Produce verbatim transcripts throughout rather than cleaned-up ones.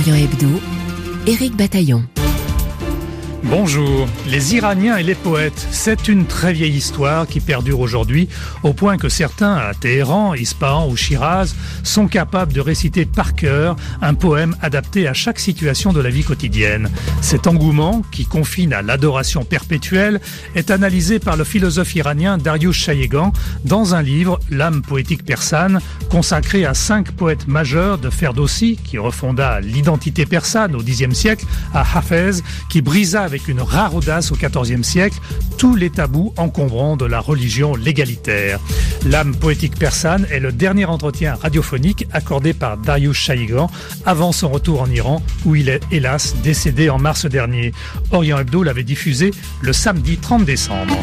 Orient Hebdo, Éric Bataillon. Bonjour. Les Iraniens et les poètes, c'est une très vieille histoire qui perdure aujourd'hui, au point que certains à Téhéran, Ispahan ou Shiraz sont capables de réciter par cœur un poème adapté à chaque situation de la vie quotidienne. Cet engouement, qui confine à l'adoration perpétuelle, est analysé par le philosophe iranien Dariush Shayegan dans un livre, L'âme poétique persane, consacré à cinq poètes majeurs de Ferdowsi, qui refonda l'identité persane au dixième siècle, à Hafez, qui brisa avec avec une rare audace au quatorzième siècle tous les tabous encombrants de la religion légalitaire. L'âme poétique persane est le dernier entretien radiophonique accordé par Dariush Shayegan avant son retour en Iran, où il est hélas décédé en mars dernier. Orient Hebdo l'avait diffusé le samedi trente décembre.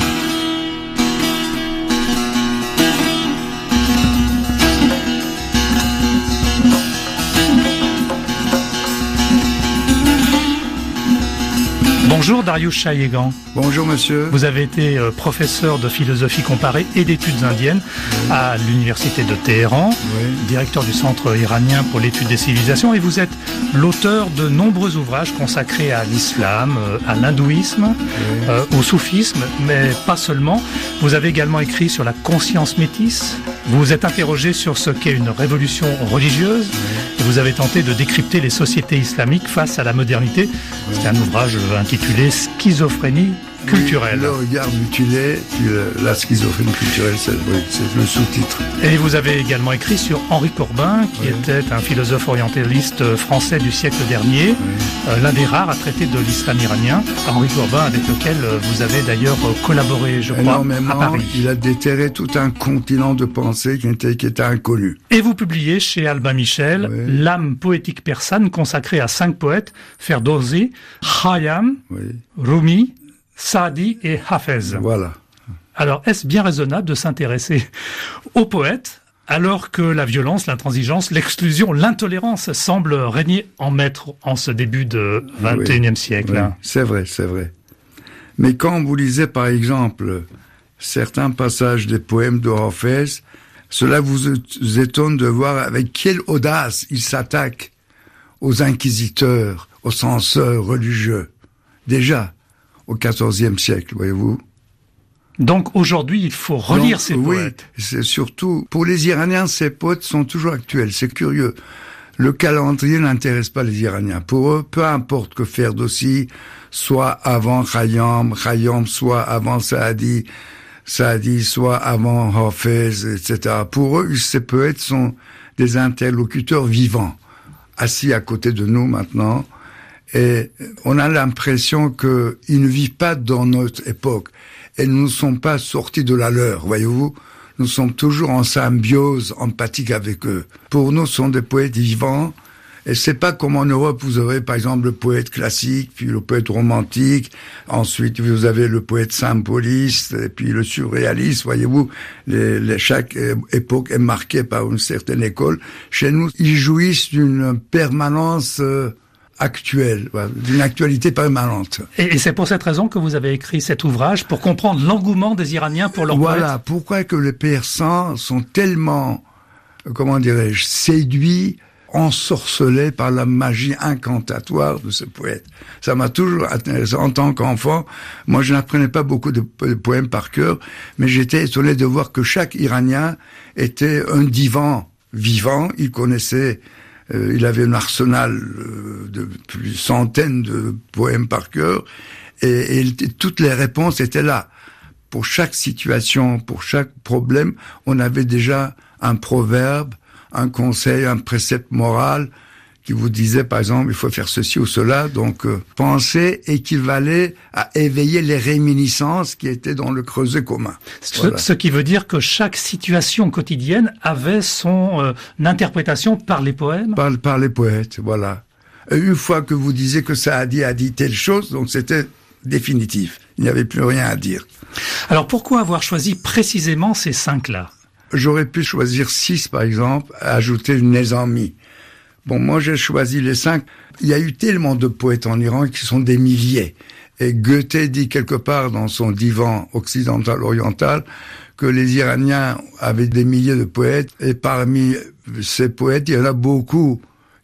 Bonjour Dariush Shayegan. Bonjour monsieur. Vous avez été euh, professeur de philosophie comparée et d'études indiennes oui. à l'université de Téhéran, oui. directeur du Centre iranien pour l'étude des civilisations, et vous êtes l'auteur de nombreux ouvrages consacrés à l'islam, euh, à l'hindouisme, oui. euh, au soufisme, mais pas seulement. Vous avez également écrit sur la conscience métisse, vous vous êtes interrogé sur ce qu'est une révolution religieuse, oui. et vous avez tenté de décrypter les sociétés islamiques face à la modernité. Oui. C'est un ouvrage intitulé Schizophrénie culturelle. Oui, le regard mutilé, puis la schizophrénie culturelle, c'est, oui, c'est le sous-titre. Et vous avez également écrit sur Henri Corbin, qui oui. était un philosophe orientaliste français du siècle dernier, oui. euh, l'un des rares à traiter de l'islam iranien. Henri Corbin, avec lequel vous avez d'ailleurs collaboré, je crois, à Paris. Il a déterré tout un continent de pensée qui était, qui était inconnu. Et vous publiez chez Albin Michel oui. L'âme poétique persane, consacrée à cinq poètes, Ferdowsi, Khayyam, oui. Rumi, Saadi et Hafez. Voilà. Alors, est-ce bien raisonnable de s'intéresser aux poètes alors que la violence, l'intransigeance, l'exclusion, l'intolérance semblent régner en maître en ce début de vingt et unième oui, siècle? Oui, c'est vrai, c'est vrai. Mais quand vous lisez, par exemple, certains passages des poèmes de Hafez, cela vous étonne de voir avec quelle audace il s'attaque aux inquisiteurs, aux censeurs religieux. Déjà, au quatorzième siècle, voyez-vous. Donc aujourd'hui, il faut relire Donc, ces oui, poètes. C'est surtout, pour les Iraniens, ces poètes sont toujours actuels. C'est curieux. Le calendrier n'intéresse pas les Iraniens. Pour eux, peu importe que Ferdowsi soit avant Khayyam, Khayyam soit avant Saadi, Saadi soit avant Hafez, et cetera. Pour eux, ces poètes sont des interlocuteurs vivants, assis à côté de nous maintenant. Et on a l'impression qu'ils ne vivent pas dans notre époque. Et nous ne sommes pas sortis de la leur, voyez-vous. Nous sommes toujours en symbiose empathique avec eux. Pour nous, ce sont des poètes vivants. Et c'est pas comme en Europe, vous avez par exemple le poète classique, puis le poète romantique. Ensuite, vous avez le poète symboliste, et puis le surréaliste, voyez-vous. Les, les, chaque époque est marquée par une certaine école. Chez nous, ils jouissent d'une permanence euh, actuelle, d'une actualité permanente. Et, et c'est pour cette raison que vous avez écrit cet ouvrage, pour comprendre l'engouement des Iraniens pour leur Voilà, poète. pourquoi que les Persans sont tellement, comment dirais-je, séduits, ensorcelés par la magie incantatoire de ce poète. Ça m'a toujours intéressé. En tant qu'enfant, moi je n'apprenais pas beaucoup de, de poèmes par cœur, mais j'étais étonné de voir que chaque Iranien était un divan vivant. Il connaissait Euh, il avait un arsenal euh, de plus centaines de poèmes par cœur, et, et toutes les réponses étaient là. Pour chaque situation, pour chaque problème, on avait déjà un proverbe, un conseil, un précepte moral qui vous disait, par exemple, il faut faire ceci ou cela. Donc, euh, penser équivalait à éveiller les réminiscences qui étaient dans le creuset commun. Voilà. Ce, ce qui veut dire que chaque situation quotidienne avait son euh, interprétation par les poèmes. Par, par les poètes, voilà. Et une fois que vous disiez que Saadi a dit telle chose, donc c'était définitif. Il n'y avait plus rien à dire. Alors, pourquoi avoir choisi précisément ces cinq-là? J'aurais pu choisir six, par exemple, ajouter une Nezami. Bon, moi, j'ai choisi les cinq. Il y a eu tellement de poètes en Iran qui sont des milliers. Et Goethe dit quelque part dans son divan occidental-oriental que les Iraniens avaient des milliers de poètes. Et parmi ces poètes, il y en a beaucoup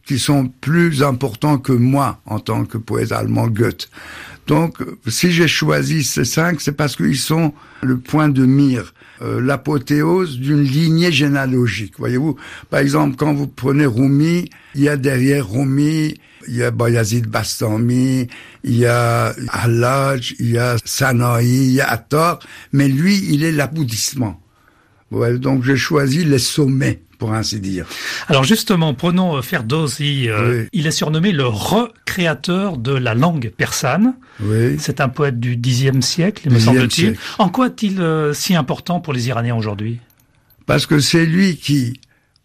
qui sont plus importants que moi en tant que poète allemand Goethe. Donc, si j'ai choisi ces cinq, c'est parce qu'ils sont le point de mire, euh, l'apothéose d'une lignée généalogique. Voyez-vous, par exemple, quand vous prenez Rumi, il y a derrière Rumi, il y a Bayazid Bastami, il y a Hallaj, il y a Sanaï, il y a Attar, mais lui, il est l'aboutissement. Ouais, donc j'ai choisi les sommets, pour ainsi dire. Alors justement, prenons Ferdowsi. Euh, oui. Il est surnommé le recréateur de la langue persane. Oui. C'est un poète du dixième siècle, me semble-t-il. En quoi est-il euh, si important pour les Iraniens aujourd'hui? Parce que c'est lui qui,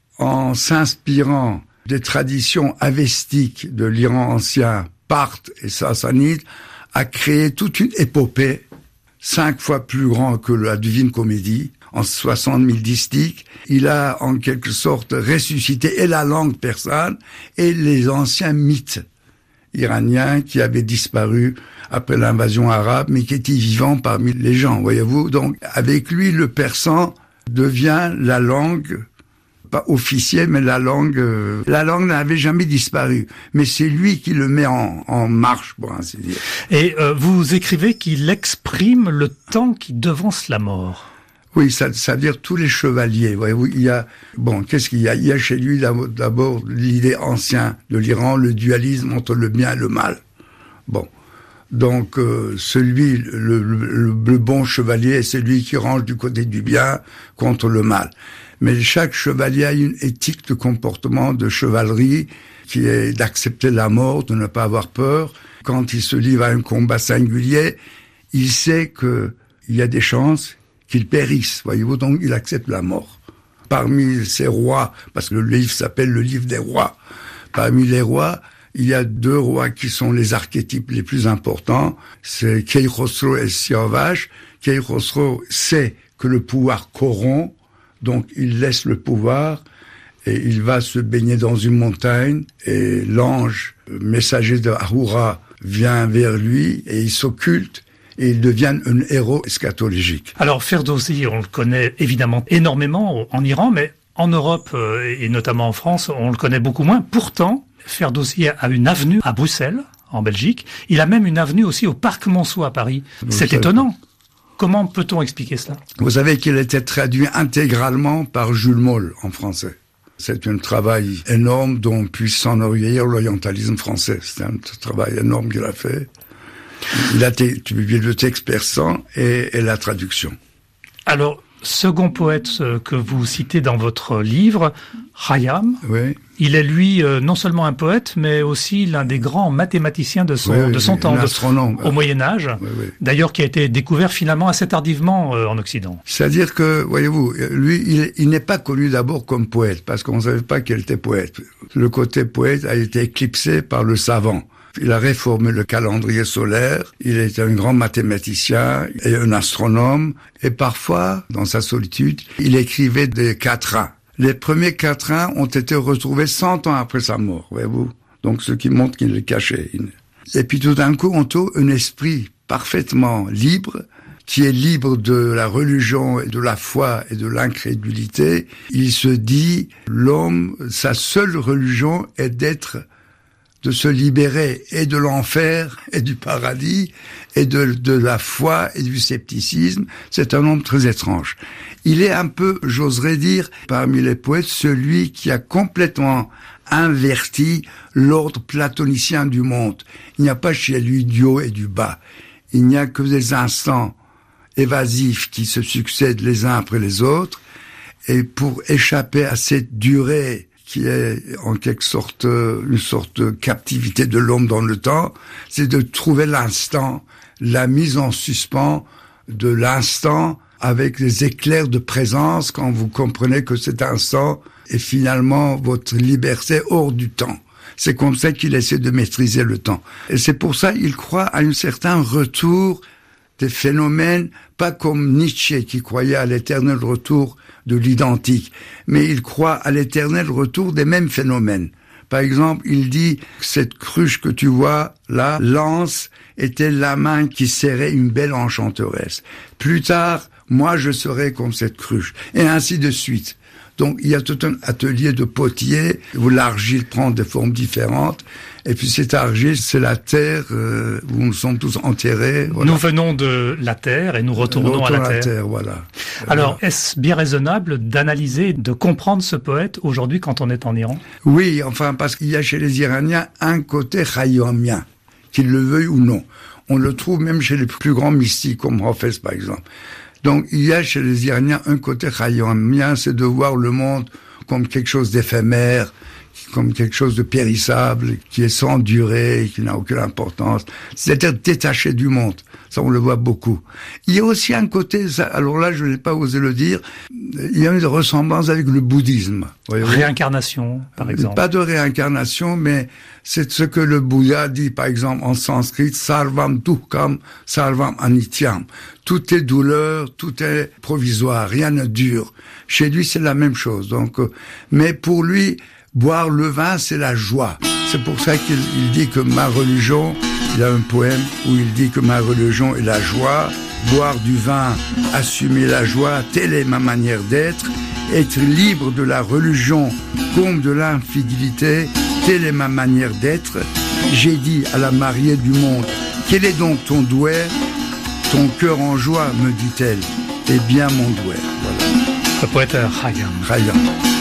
en s'inspirant des traditions avestiques de l'Iran ancien, parthes et sassanides, a créé toute une épopée, cinq fois plus grande que la Divine Comédie, en soixante mille distiques. Il a en quelque sorte ressuscité et la langue persane et les anciens mythes iraniens qui avaient disparu après l'invasion arabe, mais qui étaient vivants parmi les gens, voyez-vous. Donc, avec lui, le persan devient la langue, pas officielle, mais la langue, euh, la langue n'avait jamais disparu. Mais c'est lui qui le met en, en marche, pour ainsi dire. Et euh, vous écrivez qu'il exprime le temps qui devance la mort. Oui, ça, ça veut dire tous les chevaliers. Voyez-vous, il y a, bon, qu'est-ce qu'il y a? Il y a chez lui d'abord l'idée ancienne de l'Iran, le dualisme entre le bien et le mal. Bon. Donc, euh, celui, le, le, le bon chevalier, c'est celui qui range du côté du bien contre le mal. Mais chaque chevalier a une éthique de comportement, de chevalerie, qui est d'accepter la mort, de ne pas avoir peur. Quand il se livre à un combat singulier, il sait que il y a des chances qu'il périsse, voyez-vous, donc il accepte la mort. Parmi ces rois, parce que le livre s'appelle le livre des rois, parmi les rois, il y a deux rois qui sont les archétypes les plus importants, c'est Keikhosro et Siavash. Keikhosro sait que le pouvoir corrompt, donc il laisse le pouvoir et il va se baigner dans une montagne et l'ange messager de Ahura vient vers lui et il s'occulte. Et il devient un héros eschatologique. Alors Ferdowsi, on le connaît évidemment énormément en Iran, mais en Europe et notamment en France, on le connaît beaucoup moins. Pourtant, Ferdowsi a une avenue à Bruxelles, en Belgique. Il a même une avenue aussi au Parc Monceau à Paris. Vous C'est étonnant. Comment peut-on expliquer cela? Vous savez qu'il a été traduit intégralement par Jules Moll en français. C'est un travail énorme dont puisse s'enorgueillir l'orientalisme français. C'est un travail énorme qu'il a fait. Il a publié le texte persan et, et la traduction. Alors, second poète que vous citez dans votre livre, Khayyam, oui. Il est lui euh, non seulement un poète, mais aussi l'un des grands mathématiciens de son, oui, de son oui, temps, astronome, de, au Moyen-Âge, oui, oui. D'ailleurs qui a été découvert finalement assez tardivement euh, en Occident. C'est-à-dire que, voyez-vous, lui, il, il n'est pas connu d'abord comme poète, parce qu'on ne savait pas qu'il était poète. Le côté poète a été éclipsé par le savant. Il a réformé le calendrier solaire, il était un grand mathématicien et un astronome, et parfois, dans sa solitude, il écrivait des quatrains. Les premiers quatrains ont été retrouvés cent ans après sa mort, voyez-vous. Donc, ce qui montre qu'il les cachait. Et puis, tout d'un coup, on trouve un esprit parfaitement libre, qui est libre de la religion et de la foi et de l'incrédulité. Il se dit, l'homme, sa seule religion est d'être de se libérer et de l'enfer et du paradis et de, de la foi et du scepticisme. C'est un homme très étrange. Il est un peu, j'oserais dire, parmi les poètes, celui qui a complètement inverti l'ordre platonicien du monde. Il n'y a pas chez lui du haut et du bas. Il n'y a que des instants évasifs qui se succèdent les uns après les autres. Et pour échapper à cette durée qui est en quelque sorte une sorte de captivité de l'homme dans le temps, c'est de trouver l'instant, la mise en suspens de l'instant avec des éclairs de présence quand vous comprenez que cet instant est finalement votre liberté hors du temps. C'est comme ça qu'il essaie de maîtriser le temps. Et c'est pour ça qu'il croit à un certain retour des phénomènes, pas comme Nietzsche qui croyait à l'éternel retour de l'identique, mais il croit à l'éternel retour des mêmes phénomènes. Par exemple, il dit que cette cruche que tu vois là, l'anse était la main qui serrait une belle enchanteresse. Plus tard, moi je serai comme cette cruche. Et ainsi de suite. Donc il y a tout un atelier de potier où l'argile prend des formes différentes. Et puis cette argile, c'est la terre euh, où nous sommes tous enterrés. Voilà. Nous venons de la terre et nous retournons Retour à la à terre. la terre, voilà. Alors, est-ce bien raisonnable d'analyser, de comprendre ce poète aujourd'hui quand on est en Iran ? Oui, enfin, parce qu'il y a chez les Iraniens un côté khayyamien, qu'ils le veuillent ou non. On le trouve même chez les plus grands mystiques, comme Hafez, par exemple. Donc, il y a chez les Iraniens un côté khayyamien, c'est de voir le monde comme quelque chose d'éphémère, comme quelque chose de périssable, qui est sans durée, qui n'a aucune importance. C'est-à-dire détaché du monde. Ça, on le voit beaucoup. Il y a aussi un côté, ça, alors là, je n'ai pas osé le dire, il y a une ressemblance avec le bouddhisme. Voyez-vous ? Réincarnation, par exemple. Pas de réincarnation, mais c'est ce que le Bouddha dit, par exemple, en sanskrit, sarvam dukkam, sarvam anityam. Tout est douleur, tout est provisoire, rien ne dure. Chez lui, c'est la même chose. Donc, euh, mais pour lui, boire le vin, c'est la joie. C'est pour ça qu'il il dit que ma religion, il y a un poème où il dit que ma religion est la joie. Boire du vin, assumer la joie, telle est ma manière d'être. Être libre de la religion comme de l'infidélité, telle est ma manière d'être. J'ai dit à la mariée du monde, quel est donc ton douai ? Ton cœur en joie, me dit-elle. Eh bien, mon douai. Voilà. Le poète Khayyam. Khayyam.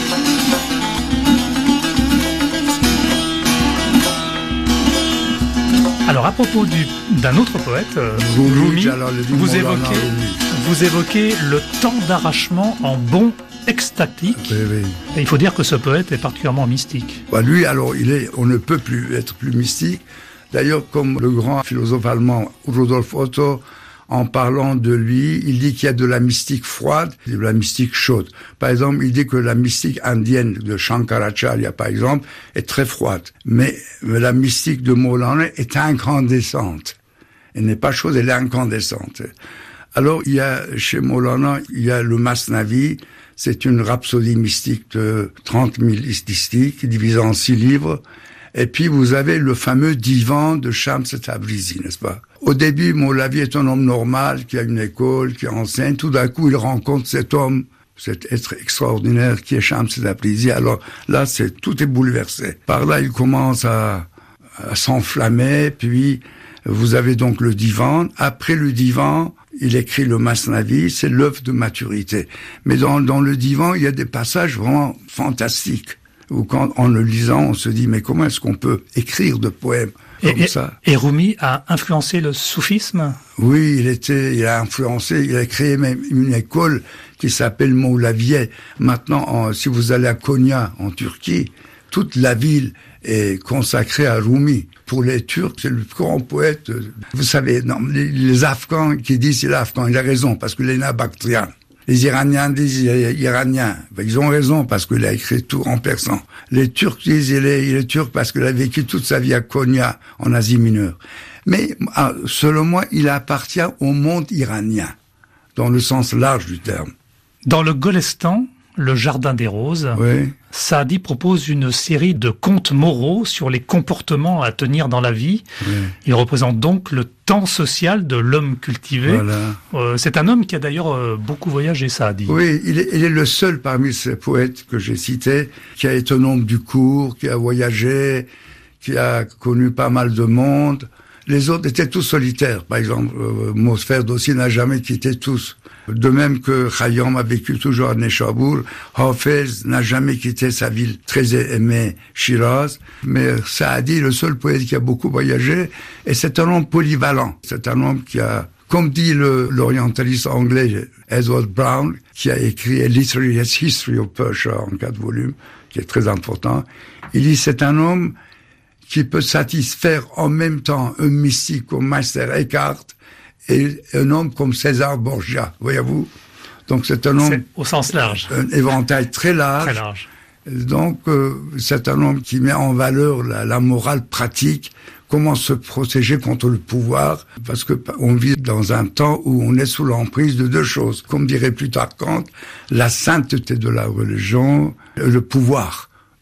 Alors, à propos du, d'un autre poète, euh, Rumi, Rumi, alors, le vous, Moulana évoquez, Rumi. vous évoquez le temps d'arrachement en bond extatique. Oui, oui. Et il faut dire que ce poète est particulièrement mystique. Bah, lui, alors, il est, on ne peut plus être plus mystique. D'ailleurs, comme le grand philosophe allemand Rudolf Otto, en parlant de lui, il dit qu'il y a de la mystique froide et de la mystique chaude. Par exemple, il dit que la mystique indienne de Shankaracharya, par exemple, est très froide. Mais la mystique de Maulana est incandescente. Elle n'est pas chaude, elle est incandescente. Alors, il y a, chez Maulana, il y a le Masnavi. C'est une rhapsodie mystique de trente mille mystiques, divisée en six livres. Et puis, vous avez le fameux divan de Shams Tabrizi, n'est-ce pas? Au début, Moulavi est un homme normal, qui a une école, qui enseigne. Tout d'un coup, il rencontre cet homme, cet être extraordinaire qui est Shams Tabrizi. Alors là, c'est, tout est bouleversé. Par là, il commence à, à s'enflammer. Puis, vous avez donc le divan. Après le divan, il écrit le Masnavi, c'est l'œuvre de maturité. Mais dans, dans le divan, il y a des passages vraiment fantastiques. Où quand, en le lisant, on se dit, mais comment est-ce qu'on peut écrire de poèmes comme et, ça? Et Rumi a influencé le soufisme? Oui, il était, il a influencé, il a créé même une école qui s'appelle Moulaviye. Maintenant, en, si vous allez à Konya, en Turquie, toute la ville est consacrée à Rumi. Pour les Turcs, c'est le plus grand poète. Vous savez, non, les, les Afghans qui disent c'est l'Afghan, il a raison, parce qu'il est né à Bactriane. Les Iraniens disent il est iranien. Ben, ils ont raison parce qu'il a écrit tout en persan. Les Turcs disent il est, il est turc parce qu'il a vécu toute sa vie à Konya, en Asie mineure. Mais selon moi, il appartient au monde iranien, dans le sens large du terme. Dans le Golestan, le Jardin des Roses, oui. Saadi propose une série de contes moraux sur les comportements à tenir dans la vie. Oui. Il représente donc le temps social de l'homme cultivé. Voilà. Euh, c'est un homme qui a d'ailleurs euh, beaucoup voyagé, Saadi. Oui, il est, il est le seul parmi ces poètes que j'ai cités qui a été un homme du cours, qui a voyagé, qui a connu pas mal de monde. Les autres étaient tous solitaires. Par exemple, euh, Mosferd aussi n'a jamais quitté tous. De même que Khayyam a vécu toujours à Neshabour, Hafez n'a jamais quitté sa ville très aimée, Shiraz. Mais Saadi est le seul poète qui a beaucoup voyagé, et c'est un homme polyvalent. C'est un homme qui a, comme dit le, l'orientaliste anglais Edward Brown, qui a écrit A Literary History of Persia en quatre volumes, qui est très important. Il dit c'est un homme qui peut satisfaire en même temps un mystique comme Meister Eckhart et un homme comme César Borgia, voyez-vous. Donc c'est un homme... C'est au sens large. Un éventail très large. Très large. Donc euh, c'est un homme qui met en valeur la, la morale pratique, comment se protéger contre le pouvoir, parce que on vit dans un temps où on est sous l'emprise de deux choses. Comme dirait plus tard Kant, la sainteté de la religion, le pouvoir.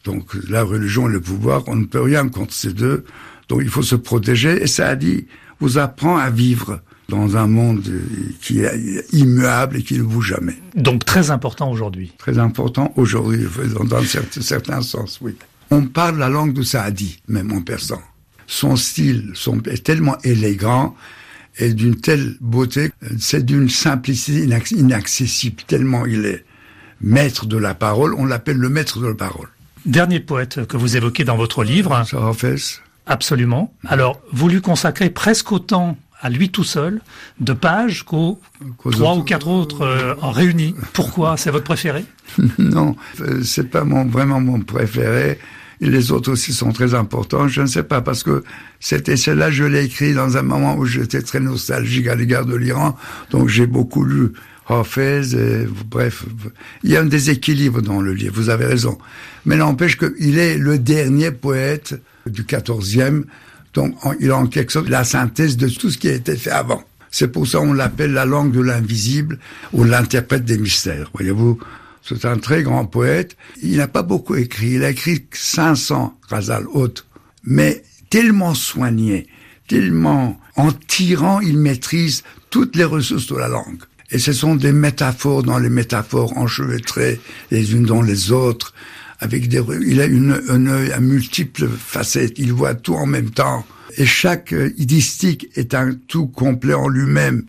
Donc la religion et le pouvoir, on ne peut rien contre ces deux. Donc il faut se protéger. Et Saadi vous apprend à vivre dans un monde qui est immuable et qui ne bouge jamais. Donc très important aujourd'hui. Très important aujourd'hui, dans, dans certains, certains sens, oui. On parle la langue de Saadi, même en persan. Son style son, est tellement élégant et d'une telle beauté, c'est d'une simplicité inaccessible, tellement il est maître de la parole, on l'appelle le maître de la parole. Dernier poète que vous évoquez dans votre livre. Sarafès. Absolument. Alors, vous lui consacrez presque autant à lui tout seul, de pages qu'aux trois ou quatre autres euh, en réunis. Pourquoi? C'est votre préféré? Non, c'est pas mon, vraiment mon préféré. Et les autres aussi sont très importants. Je ne sais pas, parce que cet essai-là, je l'ai écrit dans un moment où j'étais très nostalgique à l'égard de l'Iran. Donc j'ai beaucoup lu Hafez, et, bref. Il y a un déséquilibre dans le livre, vous avez raison. Mais n'empêche qu'il est le dernier poète du quatorzième. Donc, il a en quelque sorte la synthèse de tout ce qui a été fait avant. C'est pour ça qu'on l'appelle la langue de l'invisible ou l'interprète des mystères. Voyez-vous, c'est un très grand poète. Il n'a pas beaucoup écrit. Il a écrit cinq cents ghazals hautes, mais tellement soigné, tellement en tirant, il maîtrise toutes les ressources de la langue. Et ce sont des métaphores dans les métaphores enchevêtrées les unes dans les autres. Avec des, il a une, un œil à multiples facettes, il voit tout en même temps. Et chaque euh, distique est un tout complet en lui-même.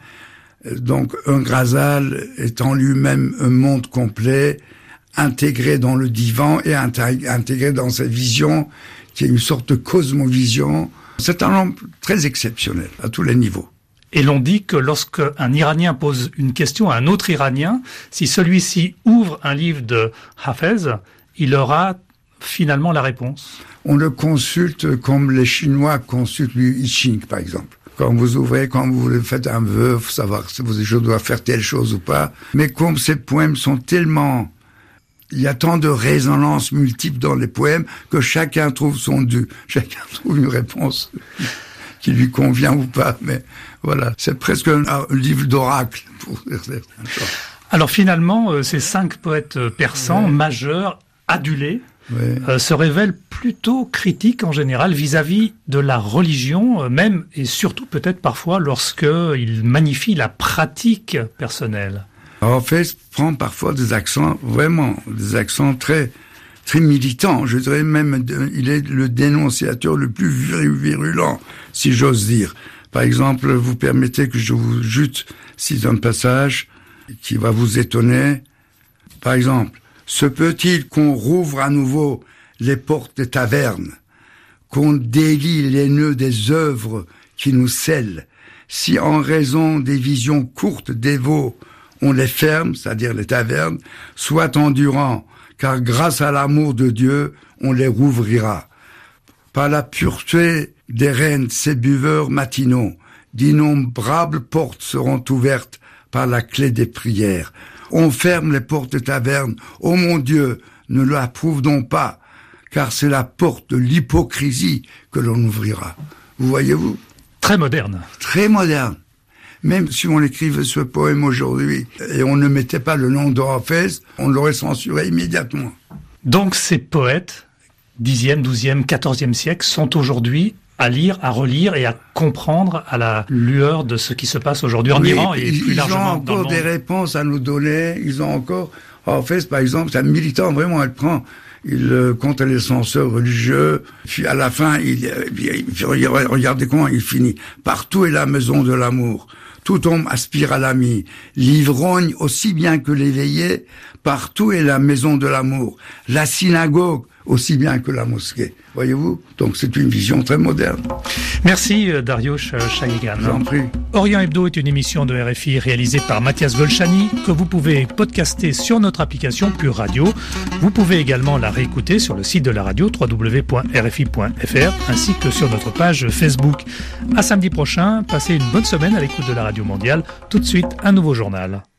Donc un ghazal est en lui-même un monde complet, intégré dans le divan et intégré dans sa vision, qui est une sorte de cosmovision. C'est un homme très exceptionnel, à tous les niveaux. Et l'on dit que lorsque un Iranien pose une question à un autre Iranien, si celui-ci ouvre un livre de Hafez, il aura finalement la réponse. On le consulte comme les Chinois consultent le I Ching, par exemple. Quand vous ouvrez, quand vous faites un vœu, faut savoir si je dois faire telle chose ou pas. Mais comme ces poèmes sont tellement... Il y a tant de résonances multiples dans les poèmes que chacun trouve son dû. Chacun trouve une réponse qui lui convient ou pas. Mais voilà, c'est presque un, un livre d'oracle, pour certaines choses. Alors finalement, ces cinq poètes persans, ouais. majeurs, adulés, ouais. euh, se révèlent plutôt critiques en général vis-à-vis de la religion, même et surtout peut-être parfois lorsqu'ils magnifient la pratique personnelle. En fait, prend parfois des accents, vraiment, des accents très, très militants. Je dirais même, il est le dénonciateur le plus virulent, si j'ose dire. Par exemple, vous permettez que je vous jute, cite un passage qui va vous étonner. Par exemple, se peut-il qu'on rouvre à nouveau les portes des tavernes, qu'on délie les nœuds des œuvres qui nous scellent, si en raison des visions courtes des veaux, on les ferme, c'est-à-dire les tavernes, soit endurant, car grâce à l'amour de Dieu, on les rouvrira. Par la pureté des reines, ces buveurs matinaux, d'innombrables portes seront ouvertes par la clé des prières. On ferme les portes des tavernes. Oh mon Dieu, ne l'approuve donc pas, car c'est la porte de l'hypocrisie que l'on ouvrira. Vous voyez-vous? Très moderne. Très moderne. Même si on écrivait ce poème aujourd'hui et on ne mettait pas le nom de Hafez, on l'aurait censuré immédiatement. Donc ces poètes, dixième, douzième, quatorzième siècle, sont aujourd'hui à lire, à relire et à comprendre à la lueur de ce qui se passe aujourd'hui en oui, Iran et ils, plus largement dans le monde. Ils ont encore des réponses à nous donner. Ils ont encore... Hafez, par exemple, c'est un militant, vraiment, elle prend... Il euh, contre les censeurs religieux, puis à la fin, il, il, il regardez comment il finit. Partout est la maison de l'amour. Tout homme aspire à l'ami. L'ivrogne aussi bien que l'éveillé, partout est la maison de l'amour. La synagogue aussi bien que la mosquée. Voyez-vous? Donc c'est une vision très moderne. Merci Dariush Shayegan. J'en prie. Orient Hebdo est une émission de R F I réalisée par Mathias Golchani que vous pouvez podcaster sur notre application Pure Radio. Vous pouvez également la réécouter sur le site de la radio w w w point r f i point f r ainsi que sur notre page Facebook. À samedi prochain, passez une bonne semaine à l'écoute de la Radio Mondiale. Tout de suite, un nouveau journal.